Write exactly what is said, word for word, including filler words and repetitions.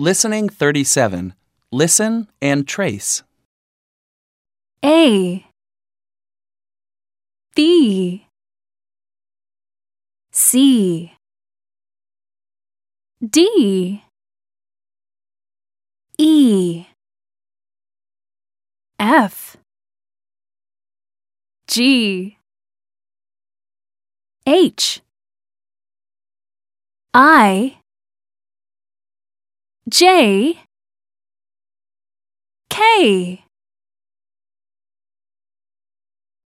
Listening thirty-seven. Listen and trace. A B C D E F G H I J K